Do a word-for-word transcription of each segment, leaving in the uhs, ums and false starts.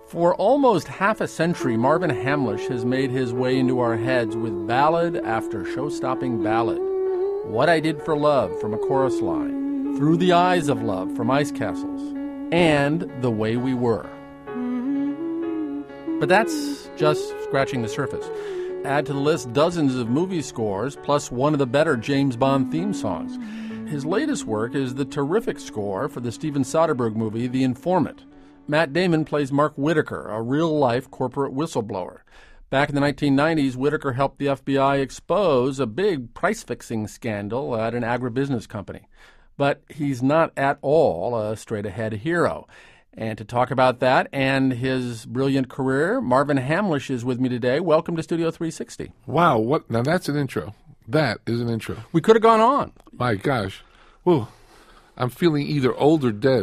For almost half a century, Marvin Hamlisch has made his way into our heads with ballad after show-stopping ballad. What I Did for Love from A Chorus Line, Through the Eyes of Love from Ice Castles, and The Way We Were. But that's just scratching the surface. Add to the list dozens of movie scores, plus one of the better James Bond theme songs. His latest work is the terrific score for the Steven Soderbergh movie, The Informant. Matt Damon plays Mark Whitaker, a real-life corporate whistleblower. Back in the nineteen nineties, Whitaker helped the F B I expose a big price-fixing scandal at an agribusiness company. But he's not at all a straight-ahead hero. And to talk about that and his brilliant career, Marvin Hamlisch is with me today. Welcome to Studio three sixty. Wow, what? Now that's an intro. That is an intro. We could have gone on. My gosh. Whew. I'm feeling either old or dead.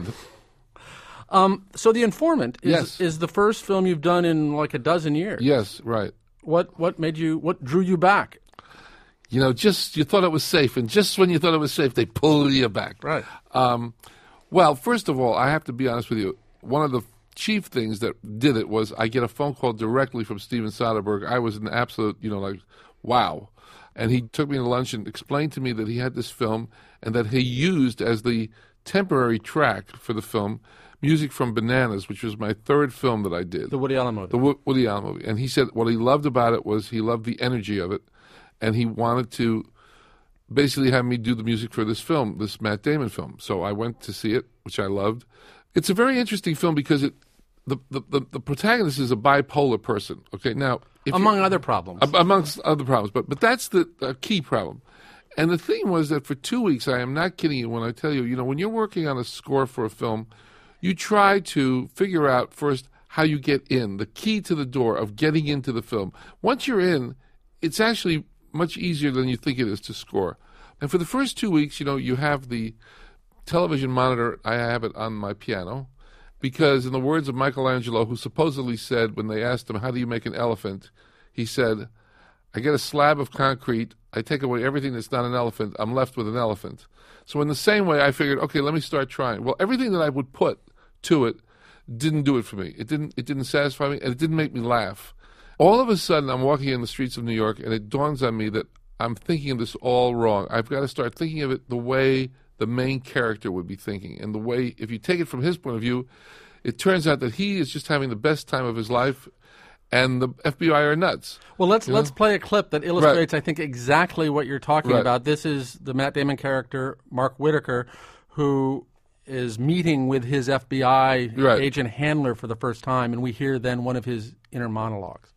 Um, so The Informant is, yes. is the first film you've done in like a dozen years. Yes, right. What what made you, what drew you back? You know, just you thought it was safe, and just when you thought it was safe, they pull you back. Right. Um, well, first of all, I have to be honest with you. One of the chief things that did it was I get a phone call directly from Steven Soderbergh. I was an absolute, you know, like, wow. And he took me to lunch and explained to me that he had this film and that he used as the temporary track for the film music from Bananas, which was my third film that I did. The Woody Allen movie. The Wo- Woody Allen movie. And he said what he loved about it was he loved the energy of it, and he wanted to basically have me do the music for this film, this Matt Damon film. So I went to see it, which I loved. It's a very interesting film because it the, the, the, the protagonist is a bipolar person. Okay, now if among other problems, ab- amongst other problems, but but that's the uh, key problem. And the thing was that for two weeks, I am not kidding you when I tell you, you know, when you're working on a score for a film, you try to figure out first how you get in, the key to the door of getting into the film. Once you're in, it's actually much easier than you think it is to score. And for the first two weeks, you know, you have the television monitor, I have it on my piano, because in the words of Michelangelo, who supposedly said when they asked him, how do you make an elephant, he said, I get a slab of concrete, I take away everything that's not an elephant, I'm left with an elephant. So in the same way, I figured, okay, let me start trying. Well, everything that I would put to it didn't do it for me. It didn't, it didn't satisfy me, and it didn't make me laugh. All of a sudden, I'm walking in the streets of New York, and it dawns on me that I'm thinking of this all wrong. I've got to start thinking of it the way the main character would be thinking. And the way, if you take it from his point of view, it turns out that he is just having the best time of his life, and the F B I are nuts. Well, let's you let's know? play a clip that illustrates, right. I think, exactly what you're talking right. about. This is the Matt Damon character, Mark Whitaker, who is meeting with his F B I right. agent handler for the first time, and we hear then one of his inner monologues.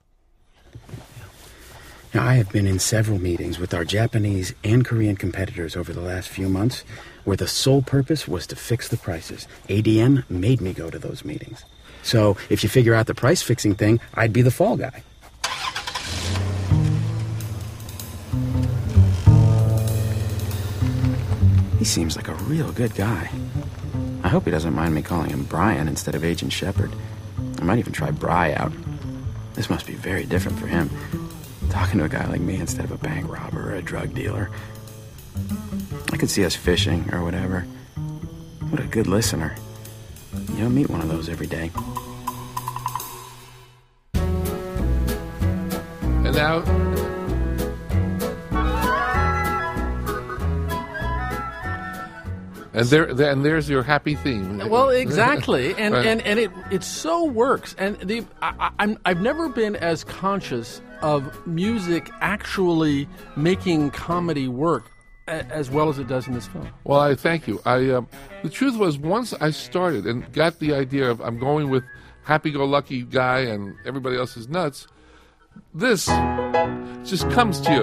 Now, I have been in several meetings with our Japanese and Korean competitors over the last few months where the sole purpose was to fix the prices. A D M made me go to those meetings. So if you figure out the price-fixing thing, I'd be the fall guy. He seems like a real good guy. I hope he doesn't mind me calling him Brian instead of Agent Shepard. I might even try Bry out. This must be very different for him. Talking to a guy like me instead of a bank robber or a drug dealer. I could see us fishing or whatever. What a good listener. You don't meet one of those every day. And now... And there, there, and there's your happy theme. Well, exactly, and right. and, and it it so works. And the I, I'm I've never been as conscious of music actually making comedy work a, as well as it does in this film. Well, I thank you. I um, the truth was, once I started and got the idea of I'm going with happy-go-lucky guy and everybody else is nuts, this just comes to you.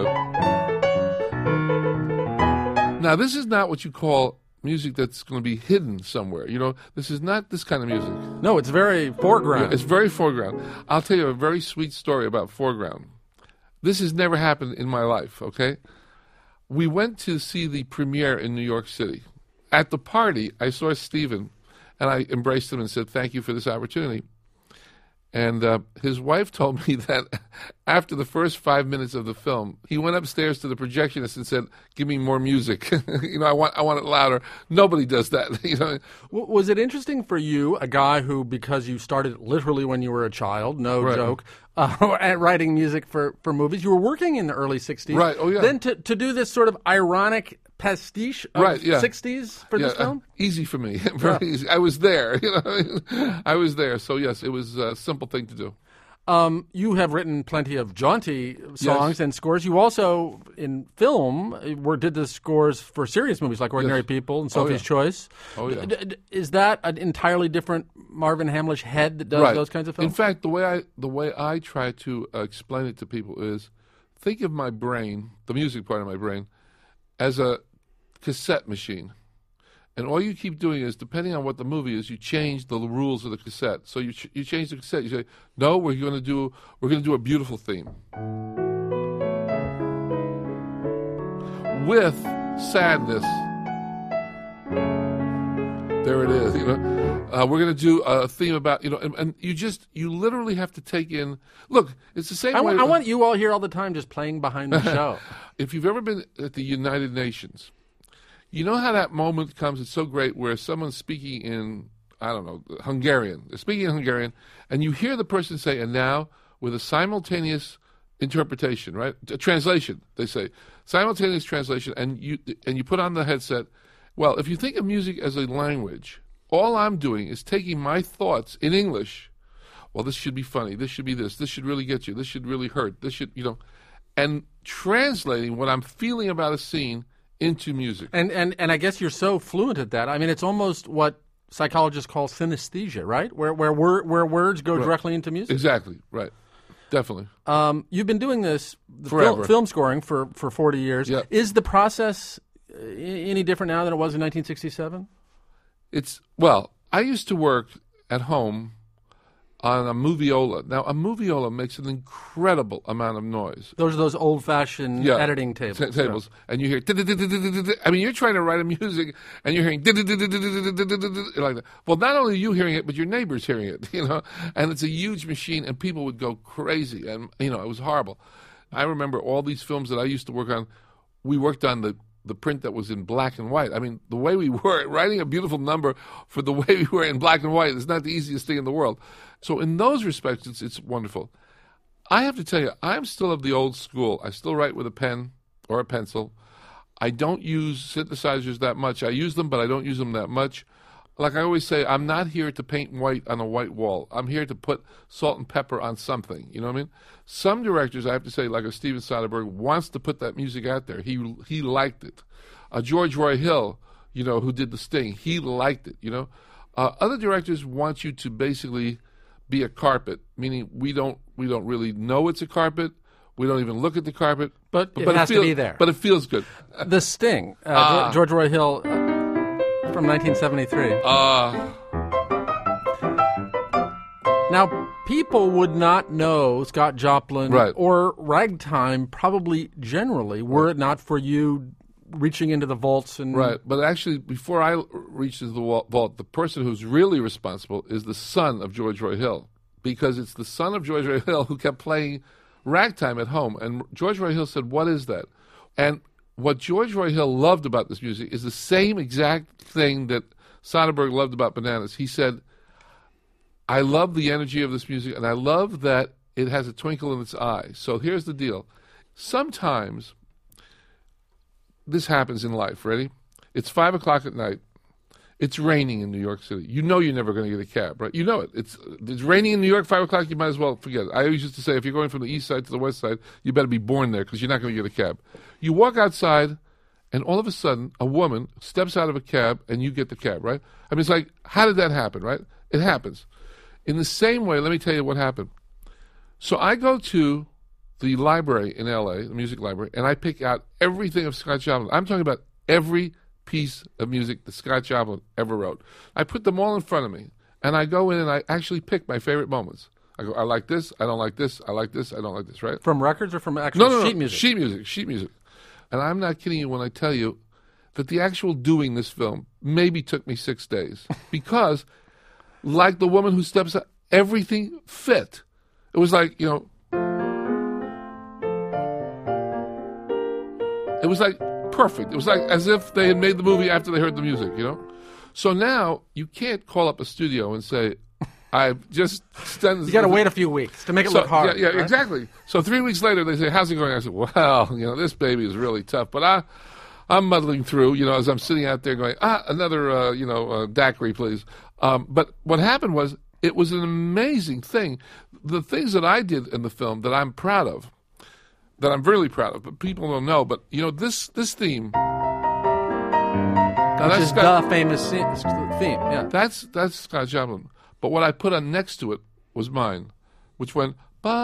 Now, this is not what you call music that's going to be hidden somewhere. You know, this is not this kind of music. No, it's very foreground. It's very foreground. I'll tell you a very sweet story about foreground. This has never happened in my life, okay? We went to see the premiere in New York City. At the party, I saw Steven, and I embraced him and said, thank you for this opportunity. And uh, his wife told me that after the first five minutes of the film, he went upstairs to the projectionist and said, "Give me more music. you know, I want, I want it louder." Nobody does that. you know. W- Was it interesting for you, a guy who, because you started literally when you were a child, no Right. joke, uh, at writing music for, for movies, you were working in the early sixties. Right, oh, yeah. Then to, to do this sort of ironic pastiche of Right, yeah. sixties for Yeah, this film? uh, easy for me. Very Yeah. easy. I was there. You know, I was there. So yes, it was a simple thing to do. Um, you have written plenty of jaunty songs Yes. and scores. You also, in film, uh, were did the scores for serious movies like Ordinary Yes. People and Oh, Sophie's yeah. Choice. Oh, yeah. D- d- is that an entirely different Marvin Hamlish head that does Right. those kinds of In films? fact, the way I the way I try to uh, explain it to people is, think of my brain, the music part of my brain, as a cassette machine. And all you keep doing is, depending on what the movie is, you change the rules of the cassette. So you ch- you change the cassette. You say, "No, we're going to do we're going to do a beautiful theme with sadness." There it is. You know, uh, we're going to do a theme about you know, and, and you just you literally have to take in. Look, it's the same I, way. want, I want you all here all the time just playing behind the show. If you've ever been at the United Nations, you know how that moment comes, it's so great, where someone's speaking in, I don't know, Hungarian. They're speaking in Hungarian, and you hear the person say, "And now," with a simultaneous interpretation, right? A translation, they say. Simultaneous translation, and you and you put on the headset. Well, if you think of music as a language, all I'm doing is taking my thoughts in English. Well, this should be funny. This should be this. This should really get you. This should really hurt. This should, you know, and translating what I'm feeling about a scene into music. And, and and I guess you're so fluent at that. I mean, it's almost what psychologists call synesthesia, right? Where where wor- where words go Right. directly into music. Exactly, right. Definitely. Um, you've been doing this the Forever. film, film scoring for, for forty years. Yeah. Is the process uh, any different now than it was in nineteen sixty-seven? It's, well, I used to work at home on a moviola. Now, a moviola makes an incredible amount of noise. Those are those old-fashioned Yeah. editing tables. Ta- tables, and you hear. I mean, you're trying to write a music, and you're hearing like that. Well, not only are you hearing it, but your neighbor's hearing it. You know, and it's a huge machine, and people would go crazy, and you know, it was horrible. I remember all these films that I used to work on. We worked on the the print that was in black and white. I mean, the way we were writing a beautiful number for the way we were in black and white is not the easiest thing in the world. So in those respects, it's it's wonderful. I have to tell you, I'm still of the old school. I still write with a pen or a pencil. I don't use synthesizers that much. I use them, but I don't use them that much. Like I always say, I'm not here to paint white on a white wall. I'm here to put salt and pepper on something. You know what I mean? Some directors, I have to say, like a Steven Soderbergh, wants to put that music out there. He he liked it. Uh, George Roy Hill, you know, who did The Sting, he liked it, you know. Uh, other directors want you to basically be a carpet, meaning we don't we don't really know it's a carpet. We don't even look at the carpet. But it has to feels, be there. But it feels good. The Sting, uh, Ah. George Roy Hill, uh, from nineteen seventy-three. Uh, Now, people would not know Scott Joplin Right. or ragtime, probably generally, were it not for you reaching into the vaults and right. But actually, before I reached into the wa- vault, the person who's really responsible is the son of George Roy Hill, because it's the son of George Roy Hill who kept playing ragtime at home. And George Roy Hill said, "What is that?" And what George Roy Hill loved about this music is the same exact thing that Soderbergh loved about Bananas. He said, "I love the energy of this music, and I love that it has a twinkle in its eye." So here's the deal. Sometimes this happens in life. Ready? It's five o'clock at night. It's raining in New York City. You know you're never going to get a cab, right? You know it. It's it's raining in New York, five o'clock, you might as well forget it. I always used to say, if you're going from the east side to the west side, you better be born there, because you're not going to get a cab. You walk outside, and all of a sudden, a woman steps out of a cab, and you get the cab, right? I mean, it's like, how did that happen, right? It happens. In the same way, let me tell you what happened. So I go to the library in L A, the music library, and I pick out everything of Scott Joplin. I'm talking about every piece of music that Scott Joplin ever wrote. I put them all in front of me, and I go in and I actually pick my favorite moments. I go, I like this, I don't like this, I like this, I don't like this, right? from records or from actual No, no, no, sheet music? sheet music, sheet music. And I'm not kidding you when I tell you that the actual doing this film maybe took me six days because, like the woman who steps out, everything fit. It was like, you know, it was like perfect. It was like as if they had made the movie after they heard the music, you know? So now you can't call up a studio and say, I've just done this. You got to wait a few weeks to make it so, look hard. Yeah, yeah right? exactly. So three weeks later, they say, how's it going? I said, well, you know, this baby is really tough, but I, I'm muddling through, you know, as I'm sitting out there going, ah, another, uh, you know, uh, daiquiri, please. Um, but what happened was, it was an amazing thing. The things that I did in the film that I'm proud of, that I'm really proud of, but people don't know, but, you know, this this theme. Now, Which that's is got, the famous se- theme, yeah. That's, that's Scott Joplin. But what I put on next to it was mine, which went,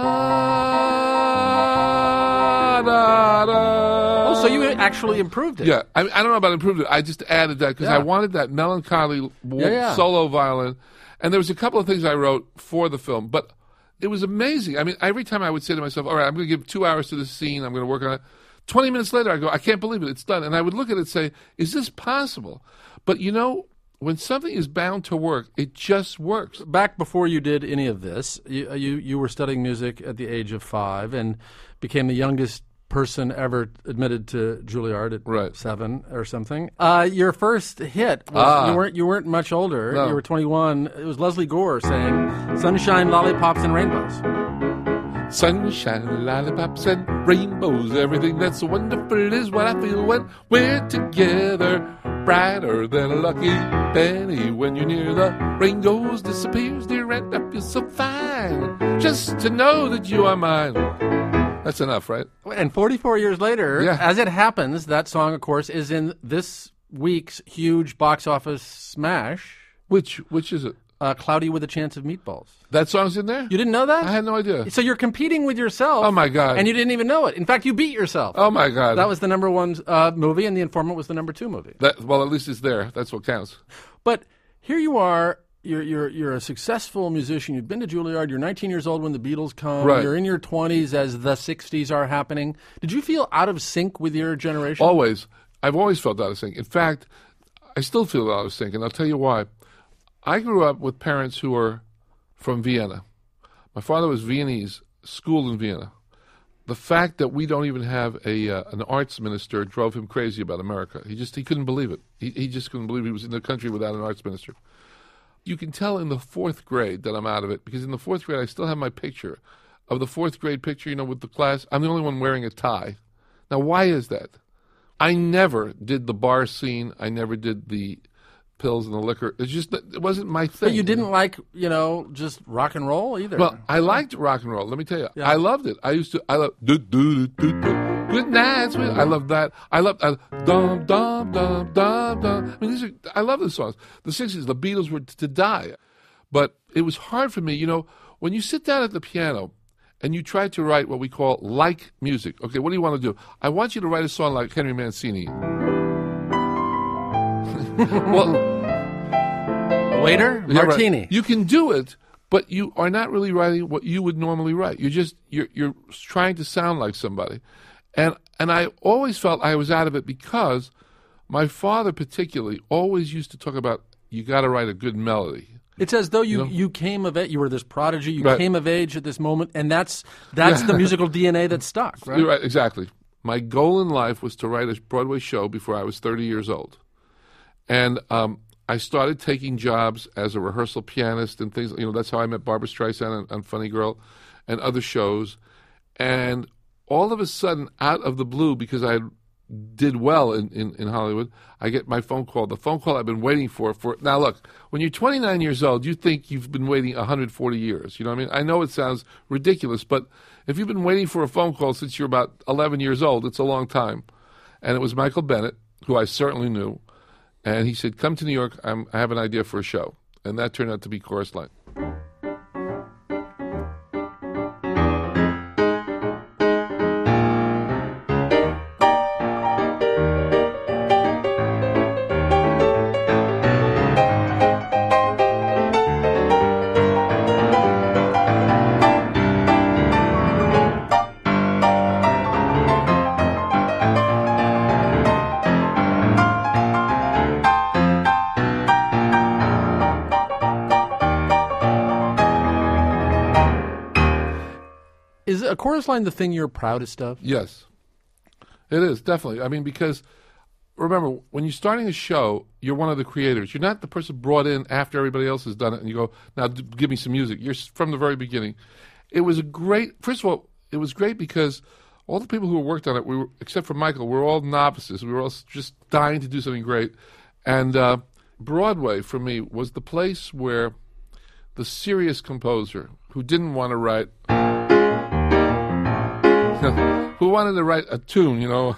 ba-da-da. Oh, so you actually improved it. Yeah, I, I don't know about improved it. I just added that because Yeah. I wanted that melancholy w- Yeah, yeah. solo violin. And there was a couple of things I wrote for the film, but it was amazing. I mean, every time I would say to myself, all right, I'm going to give two hours to this scene. I'm going to work on it. twenty minutes later, I go, I can't believe it. It's done. And I would look at it and say, is this possible? But, you know, when something is bound to work, it just works. Back before you did any of this, you, uh, you you were studying music at the age of five and became the youngest person ever admitted to Juilliard at Right. seven or something. Uh, your first hit, was, Ah. you weren't you weren't much older. No. You were twenty-one. It was Leslie Gore saying, "Sunshine, lollipops, and rainbows." Sunshine, lollipops, and rainbows. Everything that's so wonderful is what I feel when we're together. Brighter than a lucky penny when you're near. The rain goes, disappears, dear, and I feel so fine. Just to know that you are mine. That's enough, right? And forty-four years later, Yeah. as it happens, that song, of course, is in this week's huge box office smash, Which which is it? uh, Cloudy with a Chance of Meatballs. That song's in there? You didn't know that? I had no idea. So you're competing with yourself. Oh, my God. And you didn't even know it. In fact, you beat yourself. Oh, my God. That was the number one uh, movie, and The Informant was the number two movie. That, well, at least it's there. That's what counts. But here you are. You're you're you're a successful musician. You've been to Juilliard. You're nineteen years old when the Beatles come. Right. You're in your twenties as the sixties are happening. Did you feel out of sync with your generation? Always. I've always felt out of sync. In fact, I still feel out of sync, and I'll tell you why. I grew up with parents who were from Vienna. My father was Viennese, schooled in Vienna. The fact that we don't even have a uh, an arts minister drove him crazy about America. He just he couldn't believe it. He he just couldn't believe he was in the country without an arts minister. You can tell in the fourth grade that I'm out of it because in the fourth grade I still have my picture of the fourth grade picture, you know, with the class. I'm the only one wearing a tie. Now, why is that? I never did the bar scene. I never did the pills and the liquor. It's just that it wasn't my thing. But you didn't like, you know, just rock and roll either. Well, I liked rock and roll. Let me tell you, Yeah. I loved it. I used to. I love. Do, do, do, do, do. Good night, sweet. I love that. I love. I, dum dum dum dum dum. I mean, these are. I love those songs. The sixties, the Beatles were t- to die, but it was hard for me. You know, when you sit down at the piano and you try to write what we call like music. Okay, what do you want to do? I want you to write a song like Henry Mancini. well. Waiter, Yeah, right. martini. You can do it, but you are not really writing what you would normally write. You're just you're you're trying to sound like somebody, and and I always felt I was out of it because my father particularly always used to talk about you got to write a good melody. It's as though you, You know? you came of age. You were this prodigy. You Right. came of age at this moment, and that's that's Yeah. the musical D N A that stuck. Right? You're right, exactly. My goal in life was to write a Broadway show before I was thirty years old, and um, I started taking jobs as a rehearsal pianist and things. You know, that's how I met Barbra Streisand on, on Funny Girl and other shows. And all of a sudden, out of the blue, because I did well in, in, in Hollywood, I get my phone call. The phone call I've been waiting for. for Now, look, when you're twenty-nine years old, you think you've been waiting one hundred forty years. You know what I mean? I know it sounds ridiculous, but if you've been waiting for a phone call since you're about eleven years old, it's a long time. And it was Michael Bennett, who I certainly knew. And he said, come to New York. I'm, I have an idea for a show. And that turned out to be Chorus Line. Is a chorus line the thing you're proudest of? Yes, it is, definitely. I mean, because remember, when you're starting a show, you're one of the creators. You're not the person brought in after everybody else has done it, and you go, now d- give me some music. You're s- from the very beginning. It was a great, first of all, it was great because all the people who worked on it, we were, except for Michael, we were all novices. We were all s- just dying to do something great. And uh, Broadway, for me, was the place where the serious composer who didn't want to write, who wanted to write a tune, you know,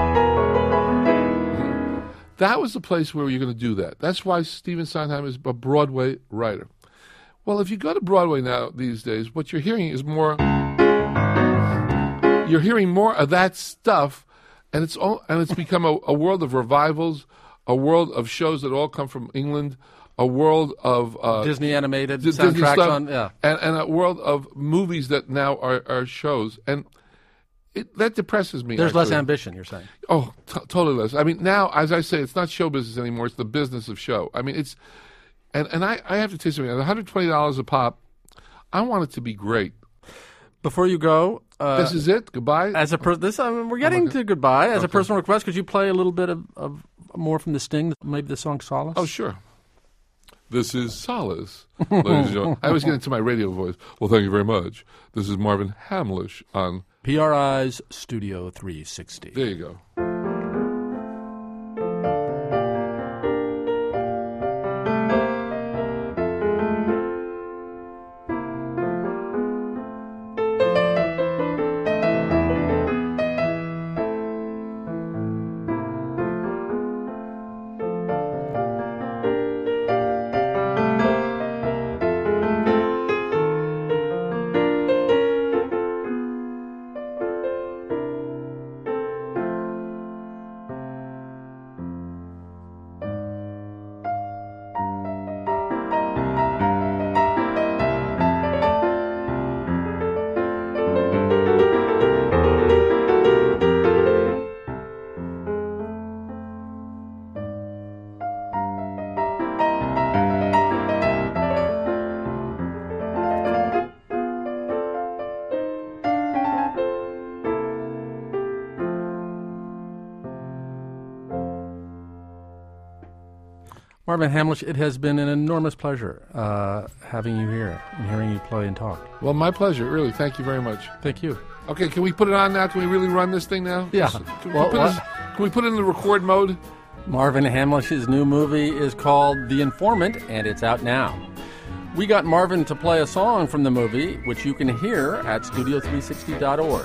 that was the place where you're going to do that. That's why Stephen Sondheim is a Broadway writer. Well, if you go to Broadway now these days, what you're hearing is more, you're hearing more of that stuff, and it's all, and it's become a, a world of revivals, a world of shows that all come from England, a world of uh, Disney animated D- soundtracks Disney stuff, on, yeah. and, and a world of movies that now are, are shows. And it, that depresses me. There's less actually. ambition, you're saying. Oh, t- totally less. I mean, now, as I say, it's not show business anymore. It's the business of show. I mean, it's, and, and I, I have to tell you something. At one hundred twenty dollars a pop, I want it to be great. Before you go, uh, This is it? Goodbye? as a per- this, I mean, we're getting okay. to goodbye. As a Okay. personal request, could you play a little bit of, of more from the Sting, maybe the song Solace? Oh, sure. This is Solace, ladies and gentlemen. I always get into my radio voice. Well, thank you very much. This is Marvin Hamlish on P R I's Studio three sixty. There you go. Marvin Hamlish, it has been an enormous pleasure uh, having you here and hearing you play and talk. Well, my pleasure, really. Thank you very much. Thank you. Okay, can we put it on now? Can we really run this thing now? Yeah. Can we, Well, put, what- this, can we put it in the record mode? Marvin Hamlish's new movie is called The Informant, and it's out now. We got Marvin to play a song from the movie, which you can hear at studio three sixty dot org.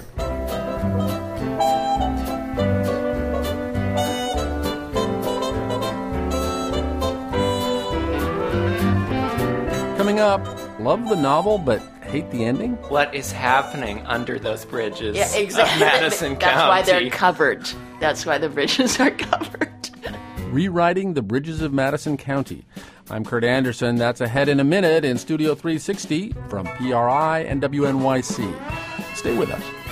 Coming up, love the novel but hate the ending? What is happening under those bridges Yeah, exactly. of Madison That's County? why they're covered. That's why the bridges are covered. Rewriting the Bridges of Madison County. I'm Kurt Anderson. That's ahead in a minute in Studio three sixty from P R I and W N Y C. Stay with us.